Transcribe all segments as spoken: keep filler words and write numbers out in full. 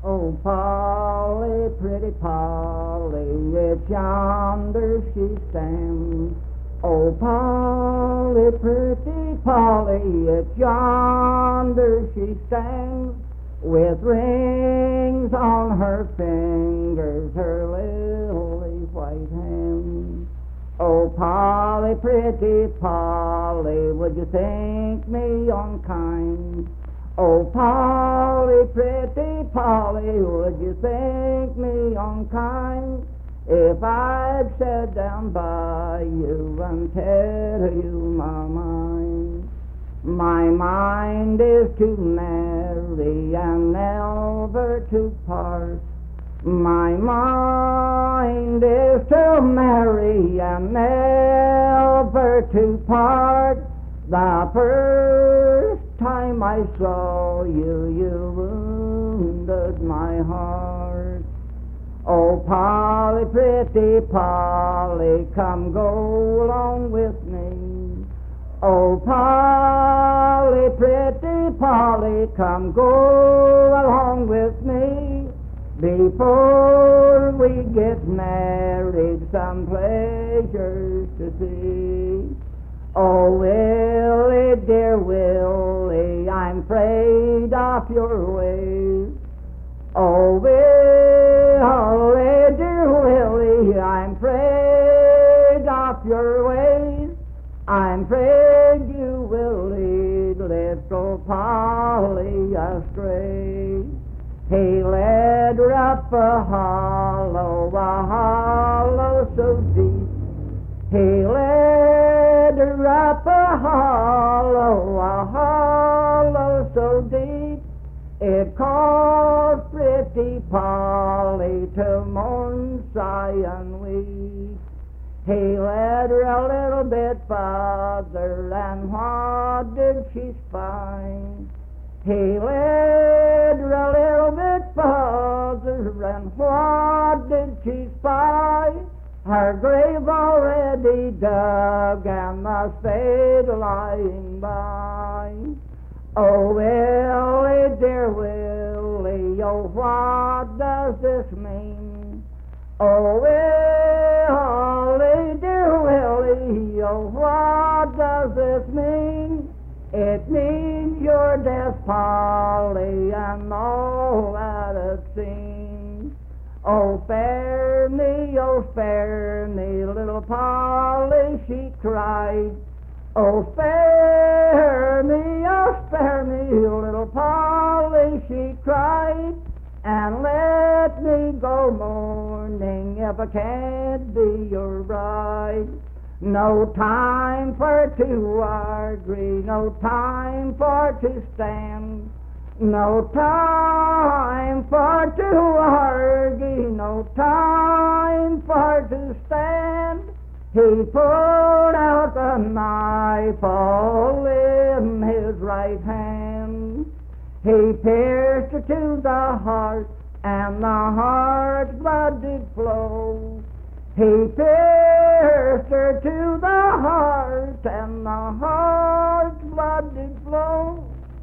Oh, Polly, pretty Polly, it's yonder she stands. Oh, Polly, pretty Polly, it's yonder she stands, with rings on her fingers, her lily white hands. Oh, Polly, pretty Polly, would you think me unkind? Oh, Polly, pretty Polly, would you think me unkind if I'd sit down by you and tell you my mind? My mind is to marry and never to part. My mind is to marry and never to part. The first time I saw you, you wounded my heart. Oh, Polly, pretty Polly, come go along with me. Oh, Polly, pretty Polly, come go along with me. Before we get married, some pleasures to see. Oh, Willie, dear Willie, I'm afraid of your ways. Oh, Willie, dear Willie, I'm afraid of your ways. I'm afraid you will lead little Polly astray. He led her up a hollow, a hollow so deep. He led her up a hollow, a hollow so deep. It caused pretty Polly to mourn, sigh, and weep. He led her a little bit farther, and what did she spy? He led her a little bit farther, and what did she spy? Her grave already dug, and the spade lying by. Oh, Willie, dear Willie, oh, what does this mean? Oh, Willie, dear Willie, oh, what does this mean? It means your death, Polly, and all that it seems. Oh, spare me, oh, spare me, little Polly, she cried. Oh, spare me, oh, spare me, little Polly, she cried. And let me go mourning if I can't be your bride. No time for to argue, no time for to stand. No time for to argue, no time for to stand. He pulled out the knife all in his right hand. He pierced her to the heart, and the heart's blood did flow. He pierced her to the heart, and the heart's blood did flow.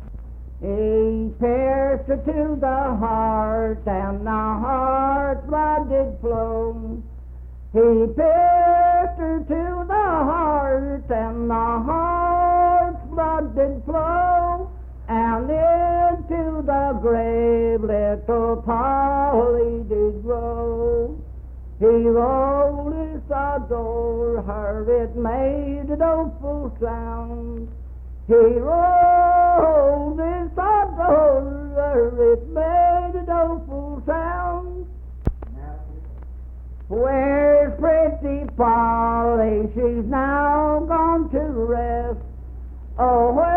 He pierced her to the heart, and the heart's blood did flow. He pierced her to the heart, and the heart's blood did flow. And into the grave little Polly did grow. He rolled his adore her, it made a doleful sound. He rolled his adore her, it made a doleful sound. Where's pretty Polly? She's now gone to rest. Oh,